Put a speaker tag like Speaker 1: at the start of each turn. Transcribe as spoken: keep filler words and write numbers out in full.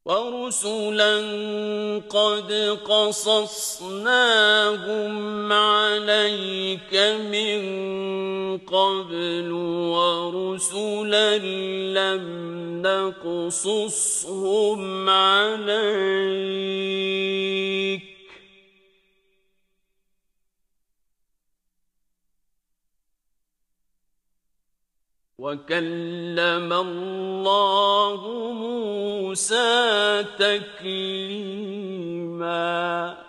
Speaker 1: وَرُسُلًا قَدْ قَصَصْنَاهُمْ عَلَيْكَ مِن قَبْلُ وَرُسُلًا لَّمْ نَقْصُصْهُمْ عَلَيْكَ ۚ وَكَلَّمَ اللَّهُ مُوسَىٰ تَكْلِيمًا.